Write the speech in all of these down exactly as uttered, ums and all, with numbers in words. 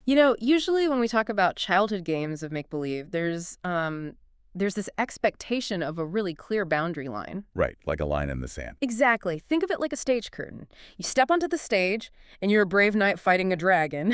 You know, usually when we talk about childhood games of make-believe, there's um, there's this expectation of a really clear boundary line. Right, like a line in the sand. Exactly. Think of it like a stage curtain. You step onto the stage, and you're a brave knight fighting a dragon.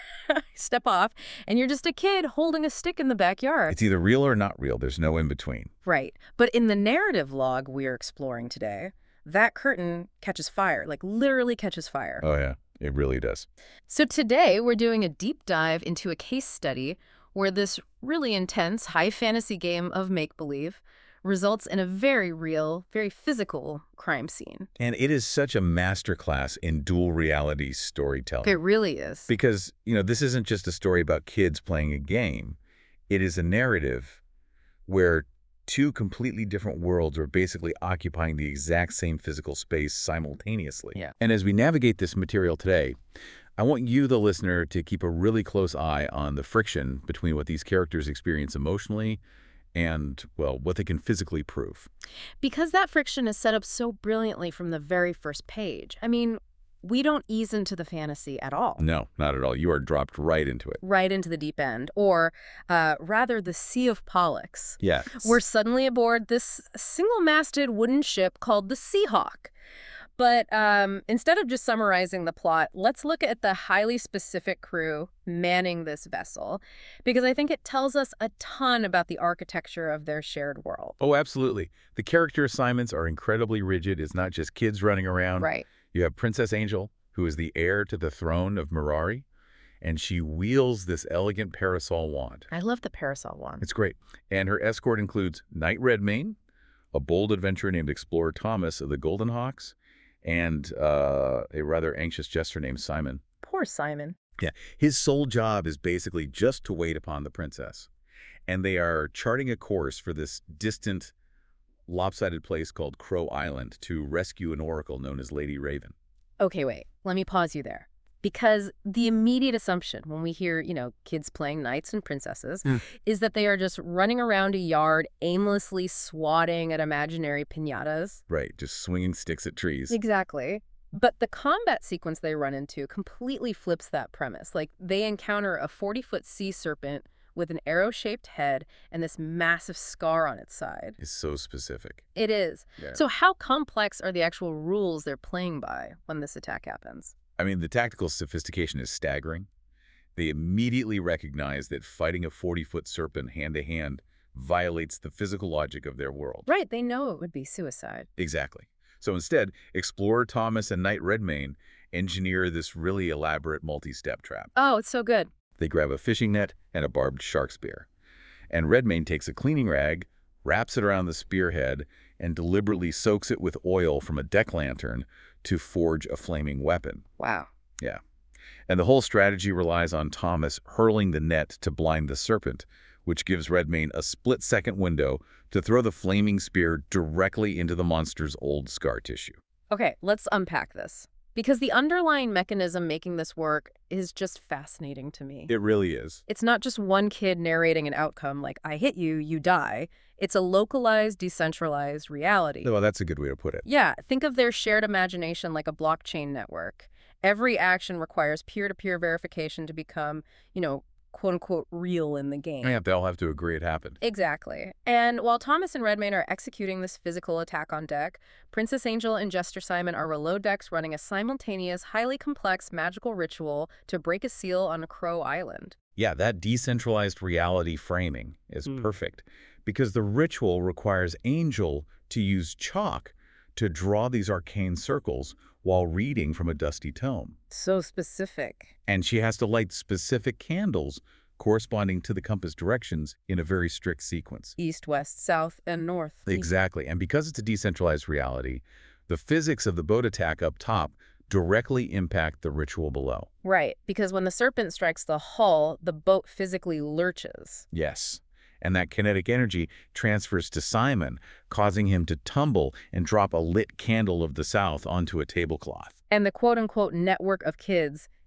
Step off, and you're just a kid holding a stick in the backyard. It's either real or not real. There's no in between. Right. But in the narrative log we're exploring today, that curtain catches fire, like literally catches fire. Oh, yeah, it really does. So today we're doing a deep dive into a case study where this really intense high fantasy game of make-believe results in a very real, very physical crime scene. And it is such a masterclass in dual reality storytelling. It really is. Because, you know, this isn't just a story about kids playing a game. It is a narrative where two completely different worlds are basically occupying the exact same physical space simultaneously. Yeah. And as we navigate this material today, I want you, the listener, to keep a really close eye on the friction between what these characters experience emotionally and, well, what they can physically prove. Because that friction is set up so brilliantly from the very first page. I mean, we don't ease into the fantasy at all. No, not at all. You are dropped right into it. Right into the deep end, or uh, rather the Sea of Pollux. Yeah. We're suddenly aboard this single-masted wooden ship called the Seahawk. But um, instead of just summarizing the plot, let's look at the highly specific crew manning this vessel, because I think it tells us a ton about the architecture of their shared world. Oh, absolutely. The character assignments are incredibly rigid. It's not just kids running around. Right. You have Princess Angel, who is the heir to the throne of Mirari, and she wields this elegant parasol wand. I love the parasol wand. It's great. And her escort includes Knight Redmayne, a bold adventurer named Explorer Thomas of the Golden Hawks, and uh, a rather anxious jester named Simon. Poor Simon. Yeah, his sole job is basically just to wait upon the princess. And they are charting a course for this distant, lopsided place called Crow Island to rescue an oracle known as Lady Raven. Okay, wait. Let me pause you there. Because the immediate assumption when we hear, you know, kids playing knights and princesses Mm. is that they are just running around a yard aimlessly swatting at imaginary piñatas. Right, just swinging sticks at trees. Exactly. But the combat sequence they run into completely flips that premise. Like, they encounter a forty-foot sea serpent with an arrow-shaped head and this massive scar on its side. It's so specific. It is. Yeah. So how complex are the actual rules they're playing by when this attack happens? I mean, the tactical sophistication is staggering. They immediately recognize that fighting a forty-foot serpent hand-to-hand violates the physical logic of their world. Right, they know it would be suicide. Exactly. So instead, Explorer Thomas and Knight Redmayne engineer this really elaborate multi-step trap. Oh, it's so good. They grab a fishing net and a barbed shark spear. And Redmayne takes a cleaning rag, wraps it around the spearhead, and deliberately soaks it with oil from a deck lantern to forge a flaming weapon. Wow. Yeah. And the whole strategy relies on Thomas hurling the net to blind the serpent, which gives Redmayne a split-second window to throw the flaming spear directly into the monster's old scar tissue. Okay, let's unpack this. Because the underlying mechanism making this work is just fascinating to me. It really is. It's not just one kid narrating an outcome like, I hit you, you die. It's a localized, decentralized reality. Well, that's a good way to put it. Yeah, think of their shared imagination like a blockchain network. Every action requires peer-to-peer verification to become, you know, quote-unquote real in the game. Yeah, they all have to agree it happened. Exactly. And while Thomas and Redmayne are executing this physical attack on deck, Princess Angel and Jester Simon are below decks running a simultaneous, highly complex magical ritual to break a seal on Crow Island. Yeah, that decentralized reality framing is Mm. perfect because the ritual requires Angel to use chalk to draw these arcane circles while reading from a dusty tome. So specific. And she has to light specific candles corresponding to the compass directions in a very strict sequence. East, west, south, and north. Exactly. And because it's a decentralized reality, the physics of the boat attack up top directly impact the ritual below. Right, because when the serpent strikes the hull, the boat physically lurches. Yes. And that kinetic energy transfers to Simon, causing him to tumble and drop a lit candle of the south onto a tablecloth. And the quote-unquote network of kids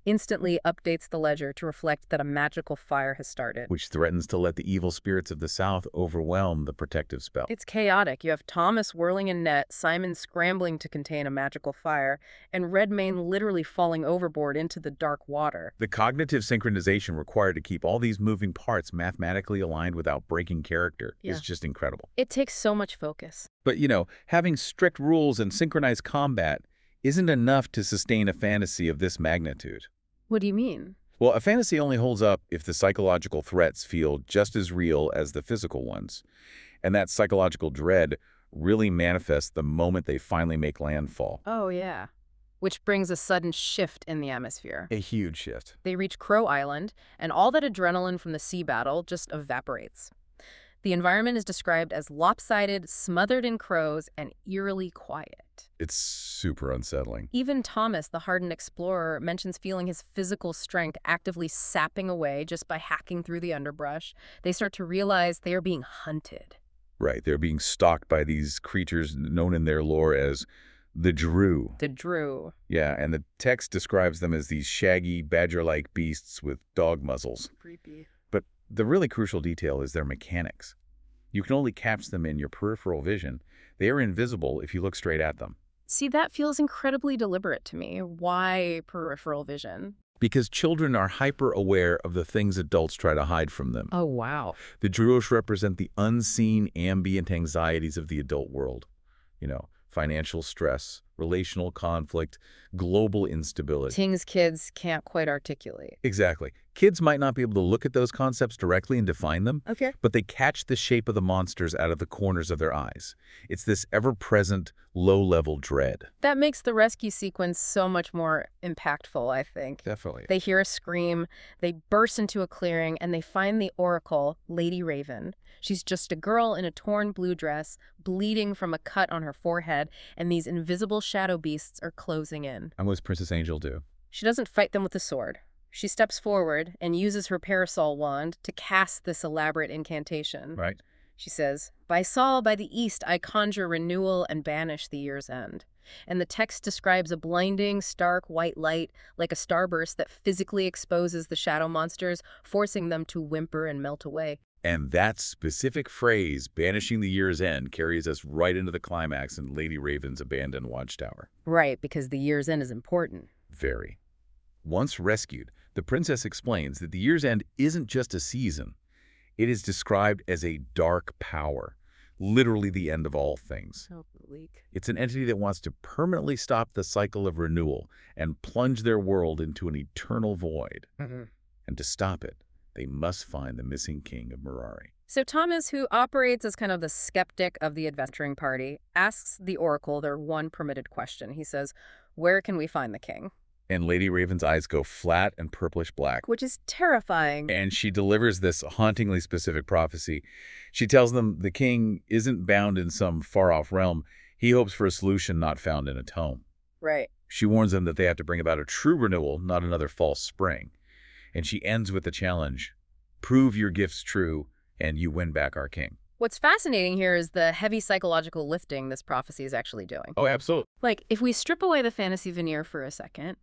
instantly updates the ledger to reflect that a magical fire has started. which threatens to let the evil spirits of the South overwhelm the protective spell. It's chaotic. You have Thomas whirling a net, Simon scrambling to contain a magical fire, and Redmayne literally falling overboard into the dark water. The cognitive synchronization required to keep all these moving parts mathematically aligned without breaking character Yeah. is just incredible. It takes so much focus. But, you know, having strict rules and synchronized combat isn't enough to sustain a fantasy of this magnitude. What do you mean? Well, a fantasy only holds up if the psychological threats feel just as real as the physical ones. And that psychological dread really manifests the moment they finally make landfall. Oh, yeah. Which brings a sudden shift in the atmosphere. A huge shift. They reach Crow Island, and all that adrenaline from the sea battle just evaporates. The environment is described as lopsided, smothered in crows, and eerily quiet. It's super unsettling. Even Thomas, the hardened explorer, mentions feeling his physical strength actively sapping away just by hacking through the underbrush. They start to realize they are being hunted. Right, they're being stalked by these creatures known in their lore as the Drew. The Drew. Yeah, and the text describes them as these shaggy, badger-like beasts with dog muzzles. Creepy. But the really crucial detail is their mechanics. You can only catch them in your peripheral vision. They are invisible if you look straight at them. See, that feels incredibly deliberate to me. Why peripheral vision? Because children are hyper-aware of the things adults try to hide from them. Oh, wow. The Druish represent the unseen ambient anxieties of the adult world. You know, financial stress, relational conflict, global instability. Things kids can't quite articulate. Exactly. Kids might not be able to look at those concepts directly and define them, Okay. but they catch the shape of the monsters out of the corners of their eyes. It's this ever-present, low-level dread. That makes the rescue sequence so much more impactful, I think. Definitely. They hear a scream, they burst into a clearing, and they find the Oracle, Lady Raven. She's just a girl in a torn blue dress, bleeding from a cut on her forehead, and these invisible shadow beasts are closing in. And what does Princess Angel do? She doesn't fight them with a sword. She steps forward and uses her parasol wand to cast this elaborate incantation. Right. She says, "By Sol, by the east, I conjure renewal and banish the year's end." And the text describes a blinding, stark white light, like a starburst that physically exposes the shadow monsters, forcing them to whimper and melt away. And that specific phrase, banishing the year's end, carries us right into the climax in Lady Raven's abandoned watchtower. Right, because the year's end is important. Very. Once rescued, the princess explains that the year's end isn't just a season. It is described as a dark power, literally the end of all things. So bleak. It's an entity that wants to permanently stop the cycle of renewal and plunge their world into an eternal void. Mm-hmm. And to stop it, they must find the missing king of Mirari. So Thomas, who operates as kind of the skeptic of the adventuring party, asks the Oracle their one permitted question. He says, "Where can we find the king?" And Lady Raven's eyes go flat and purplish black. Which is terrifying. And she delivers this hauntingly specific prophecy. She tells them the king isn't bound in some far-off realm. He hopes for a solution not found in a tome. Right. She warns them that they have to bring about a true renewal, not another false spring. And she ends with the challenge, prove your gifts true, and you win back our king. What's fascinating here is the heavy psychological lifting this prophecy is actually doing. Oh, absolutely. Like, if we strip away the fantasy veneer for a second,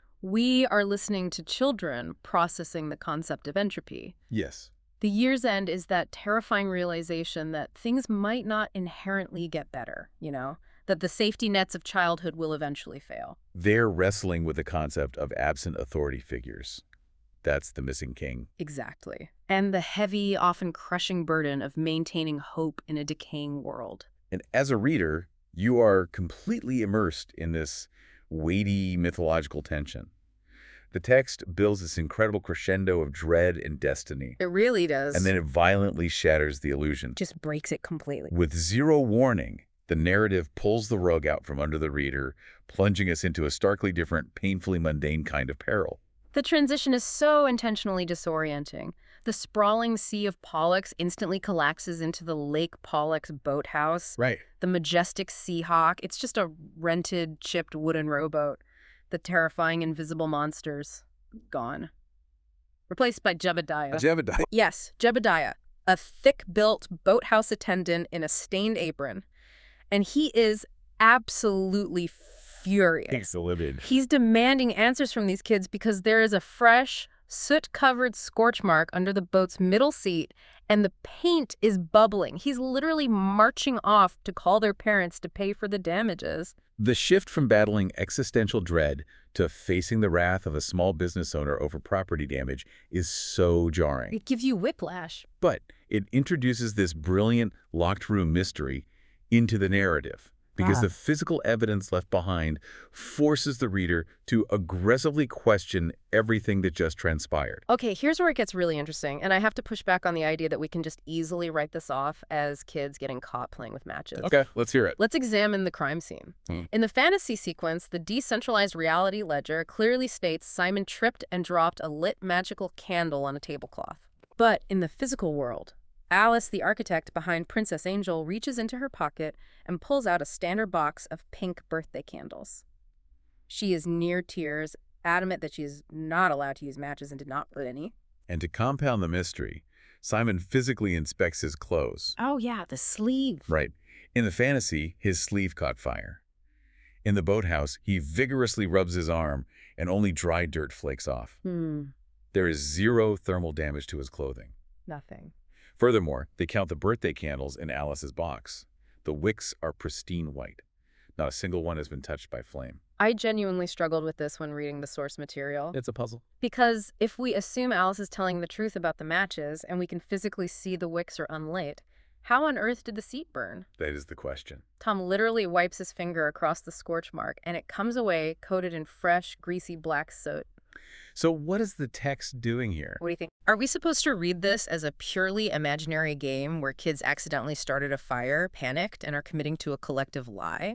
we are listening to children processing the concept of entropy. Yes. The year's end is that terrifying realization that things might not inherently get better, you know, that the safety nets of childhood will eventually fail. They're wrestling with the concept of absent authority figures. That's the missing king. Exactly. And the heavy, often crushing burden of maintaining hope in a decaying world. And as a reader, you are completely immersed in this weighty mythological tension. The text builds this incredible crescendo of dread and destiny. It really does. And then it violently shatters the illusion. Just breaks it completely. With zero warning, the narrative pulls the rug out from under the reader, plunging us into a starkly different, painfully mundane kind of peril. The transition is so intentionally disorienting. The sprawling sea of Pollux instantly collapses into the Lake Pollux boathouse. Right. The majestic Seahawk, it's just a rented, chipped wooden rowboat. The terrifying invisible monsters, gone. Replaced by Jebediah. Jebediah. Yes, Jebediah, a thick-built boathouse attendant in a stained apron. And he is absolutely furious. He's livid. He's demanding answers from these kids because there is a fresh, soot-covered scorch mark under the boat's middle seat, and the paint is bubbling. He's literally marching off to call their parents to pay for the damages. The shift from battling existential dread to facing the wrath of a small business owner over property damage is so jarring. It gives you whiplash. But it introduces this brilliant locked room mystery into the narrative, because Ah. the physical evidence left behind forces the reader to aggressively question everything that just transpired. Okay, here's where it gets really interesting, and I have to push back on the idea that we can just easily write this off as kids getting caught playing with matches. Okay, let's hear it. Let's examine the crime scene. Hmm. In the fantasy sequence, the decentralized reality ledger clearly states Simon tripped and dropped a lit magical candle on a tablecloth. But in the physical world, Alice, the architect behind Princess Angel, reaches into her pocket and pulls out a standard box of pink birthday candles. She is near tears, adamant that she is not allowed to use matches and did not put any. And to compound the mystery, Simon physically inspects his clothes. Oh yeah, the sleeve. Right. In the fantasy, his sleeve caught fire. In the boathouse, he vigorously rubs his arm and only dry dirt flakes off. Hmm, There is zero thermal damage to his clothing. nothing. Furthermore, they count the birthday candles in Alice's box. The wicks are pristine white. Not a single one has been touched by flame. I genuinely struggled with this when reading the source material. It's a puzzle. Because if we assume Alice is telling the truth about the matches and we can physically see the wicks are unlit, how on earth did the seat burn? That is the question. Tom literally wipes his finger across the scorch mark and it comes away coated in fresh, greasy black soot. So what is the text doing here? What do you think? Are we supposed to read this as a purely imaginary game where kids accidentally started a fire, panicked, and are committing to a collective lie?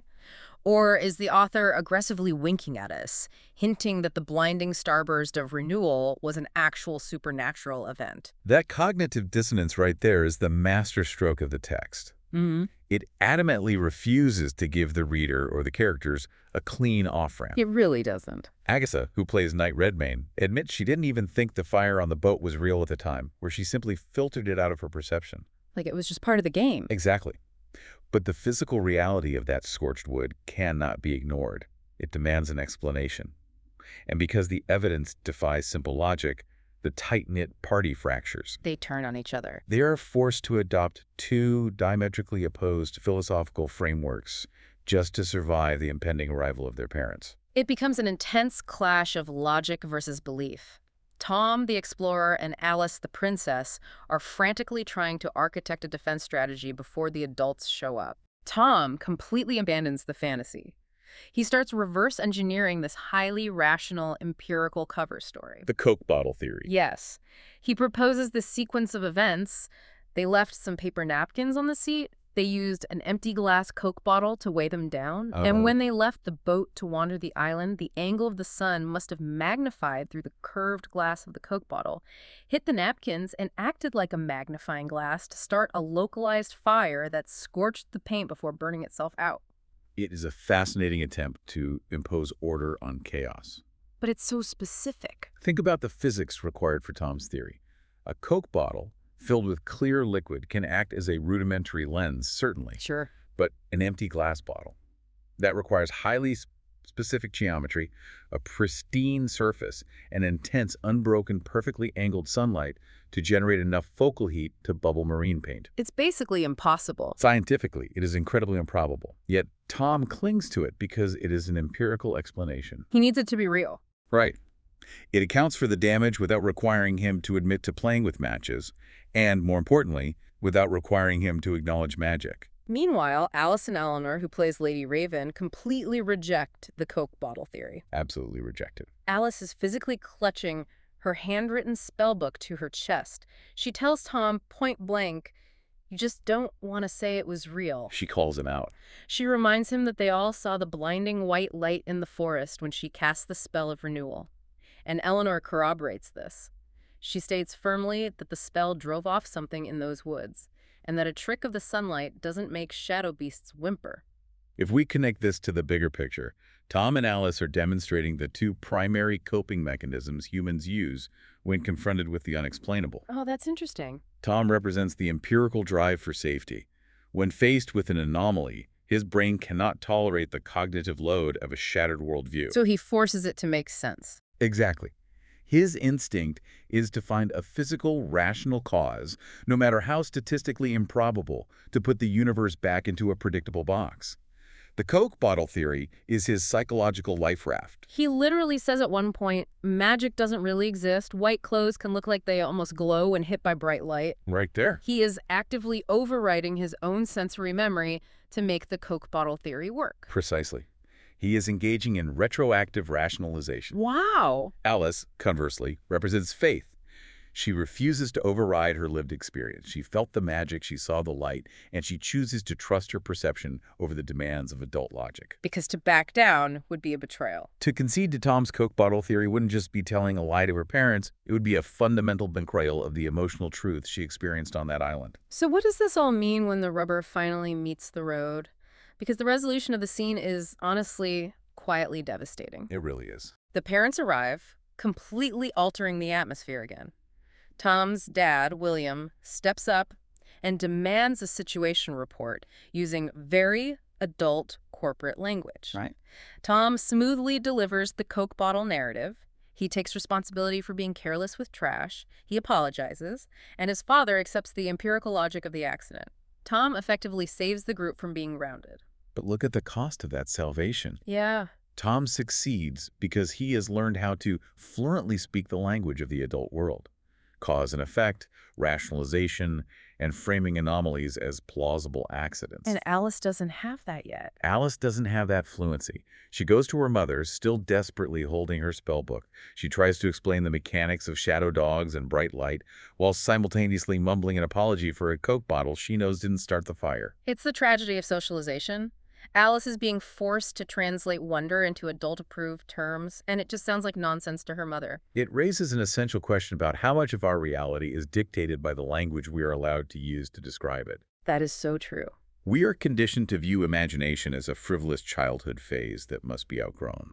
Or is the author aggressively winking at us, hinting that the blinding starburst of renewal was an actual supernatural event? That cognitive dissonance right there is the masterstroke of the text. Mm-hmm. It adamantly refuses to give the reader or the characters a clean off-ramp. It really doesn't. Agatha, who plays Knight Redmayne, admits she didn't even think the fire on the boat was real at the time, where she simply filtered it out of her perception. Like it was just part of the game. Exactly. But the physical reality of that scorched wood cannot be ignored. It demands an explanation. And because the evidence defies simple logic, the tight-knit party fractures. They turn on each other. They are forced to adopt two diametrically opposed philosophical frameworks just to survive the impending arrival of their parents. It becomes an intense clash of logic versus belief. Tom, the explorer, and Alice, the princess, are frantically trying to architect a defense strategy before the adults show up. Tom completely abandons the fantasy. He starts reverse engineering this highly rational, empirical cover story. The Coke bottle theory. Yes. He proposes this sequence of events. They left some paper napkins on the seat. They used an empty glass Coke bottle to weigh them down. Oh. And when they left the boat to wander the island, the angle of the sun must have magnified through the curved glass of the Coke bottle, hit the napkins, and acted like a magnifying glass to start a localized fire that scorched the paint before burning itself out. It is a fascinating attempt to impose order on chaos. But it's so specific. Think about the physics required for Tom's theory. A Coke bottle filled with clear liquid can act as a rudimentary lens, certainly, Sure. but an empty glass bottle. That requires highly s- specific geometry, a pristine surface, and intense, unbroken, perfectly angled sunlight to generate enough focal heat to bubble marine paint. It's basically impossible. Scientifically, it is incredibly improbable, yet Tom clings to it because it is an empirical explanation. He needs it to be real. Right. It accounts for the damage without requiring him to admit to playing with matches, and, more importantly, without requiring him to acknowledge magic. Meanwhile, Alice and Eleanor, who plays Lady Raven, completely reject the Coke bottle theory. Absolutely rejected. Alice is physically clutching her handwritten spellbook to her chest. She tells Tom point blank, "You just don't want to say it was real." She calls him out. She reminds him that they all saw the blinding white light in the forest when she cast the spell of renewal. And Eleanor corroborates this. She states firmly that the spell drove off something in those woods, and that a trick of the sunlight doesn't make shadow beasts whimper. If we connect this to the bigger picture, Tom and Alice are demonstrating the two primary coping mechanisms humans use when confronted with the unexplainable. Oh, that's interesting. Tom represents the empirical drive for safety. When faced with an anomaly, His brain cannot tolerate the cognitive load of a shattered worldview. So he forces it to make sense. Exactly. His instinct is to find a physical, rational cause, no matter how statistically improbable, to put the universe back into a predictable box. The Coke bottle theory is his psychological life raft. He literally says at one point, magic doesn't really exist. White clothes can look like they almost glow when hit by bright light. Right there. He is actively overriding his own sensory memory to make the Coke bottle theory work. Precisely. He is engaging in retroactive rationalization. Wow. Alice, conversely, represents faith. She refuses to override her lived experience. She felt the magic, she saw the light, and she chooses to trust her perception over the demands of adult logic. Because to back down would be a betrayal. To concede to Tom's Coke bottle theory wouldn't just be telling a lie to her parents, it would be a fundamental betrayal of the emotional truth she experienced on that island. So what does this all mean when the rubber finally meets the road? Because the resolution of the scene is, honestly, quietly devastating. It really is. The parents arrive, completely altering the atmosphere again. Tom's dad, William, steps up and demands a situation report using very adult corporate language. Right. Tom smoothly delivers the Coke bottle narrative. He takes responsibility for being careless with trash. He apologizes, and his father accepts the empirical logic of the accident. Tom effectively saves the group from being grounded. But look at the cost of that salvation. Yeah. Tom succeeds because he has learned how to fluently speak the language of the adult world. Cause and effect, rationalization, and framing anomalies as plausible accidents. And Alice doesn't have that yet. Alice doesn't have that fluency. She goes to her mother, still desperately holding her spellbook. She tries to explain the mechanics of shadow dogs and bright light, while simultaneously mumbling an apology for a Coke bottle she knows didn't start the fire. It's the tragedy of socialization. Alice is being forced to translate wonder into adult-approved terms, and it just sounds like nonsense to her mother. It raises an essential question about how much of our reality is dictated by the language we are allowed to use to describe it. That is so true. We are conditioned to view imagination as a frivolous childhood phase that must be outgrown.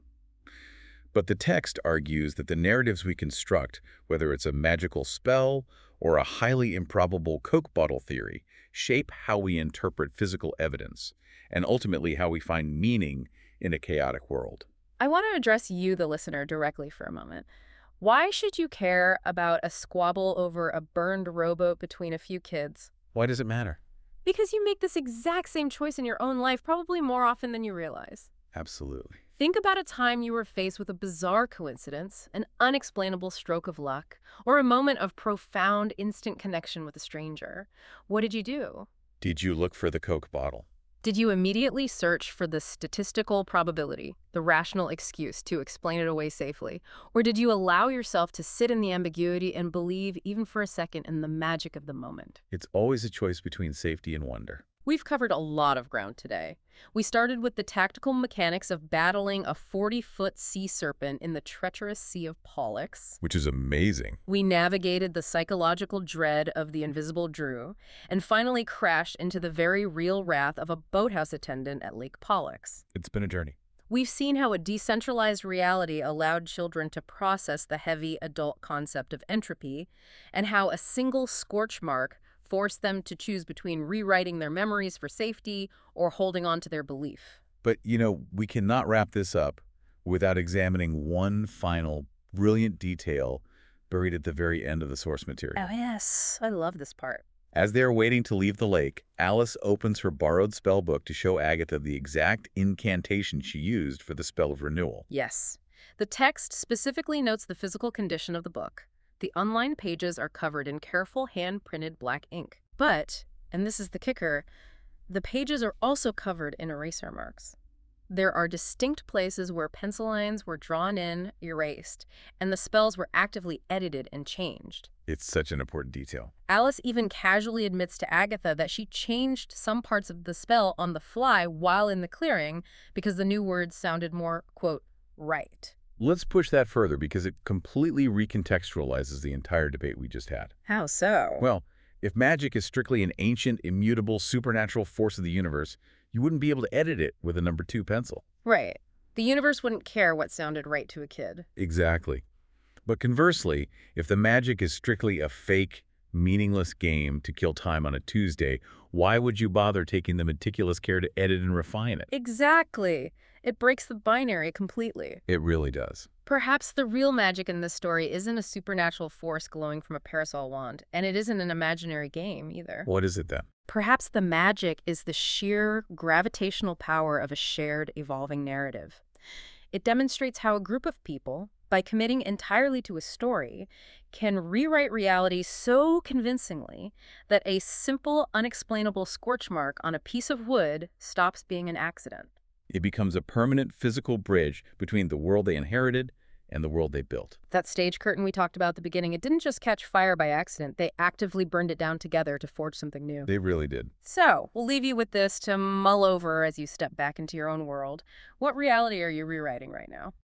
But the text argues that the narratives we construct, whether it's a magical spell or a highly improbable Coke bottle theory, shape how we interpret physical evidence, and ultimately how we find meaning in a chaotic world. I want to address you, the listener, directly for a moment. Why should you care about a squabble over a burned rowboat between a few kids? Why does it matter? Because you make this exact same choice in your own life probably more often than you realize. Absolutely. Think about a time you were faced with a bizarre coincidence, an unexplainable stroke of luck, or a moment of profound instant connection with a stranger. What did you do? Did you look for the Coke bottle? Did you immediately search for the statistical probability, the rational excuse to explain it away safely? Or did you allow yourself to sit in the ambiguity and believe, even for a second, in the magic of the moment? It's always a choice between safety and wonder. We've covered a lot of ground today. We started with the tactical mechanics of battling a forty-foot sea serpent in the treacherous Sea of Pollux. Which is amazing. We navigated the psychological dread of the invisible Drew, and finally crashed into the very real wrath of a boathouse attendant at Lake Pollux. It's been a journey. We've seen how a decentralized reality allowed children to process the heavy adult concept of entropy, and how a single scorch mark forced them to choose between rewriting their memories for safety or holding on to their belief. But, you know, we cannot wrap this up without examining one final brilliant detail buried at the very end of the source material. Oh, yes. I love this part. As they are waiting to leave the lake, Alice opens her borrowed spellbook to show Agatha the exact incantation she used for the spell of renewal. Yes. The text specifically notes the physical condition of the book. The unlined pages are covered in careful hand-printed black ink. But, and this is the kicker, the pages are also covered in eraser marks. There are distinct places where pencil lines were drawn in, erased, and the spells were actively edited and changed. It's such an important detail. Alice even casually admits to Agatha that she changed some parts of the spell on the fly while in the clearing because the new words sounded more, quote, right. Let's push that further because it completely recontextualizes the entire debate we just had. How so? Well, if magic is strictly an ancient, immutable, supernatural force of the universe, you wouldn't be able to edit it with a number two pencil. Right. The universe wouldn't care what sounded right to a kid. Exactly. But conversely, if the magic is strictly a fake, meaningless game to kill time on a Tuesday, why would you bother taking the meticulous care to edit and refine it? Exactly. It breaks the binary completely. It really does. Perhaps the real magic in this story isn't a supernatural force glowing from a parasol wand, and it isn't an imaginary game either. What is it then? Perhaps the magic is the sheer gravitational power of a shared, evolving narrative. It demonstrates how a group of people, by committing entirely to a story, can rewrite reality so convincingly that a simple, unexplainable scorch mark on a piece of wood stops being an accident. It becomes a permanent physical bridge between the world they inherited and the world they built. That stage curtain we talked about at the beginning, it didn't just catch fire by accident. They actively burned it down together to forge something new. They really did. So, we'll leave you with this to mull over as you step back into your own world. What reality are you rewriting right now?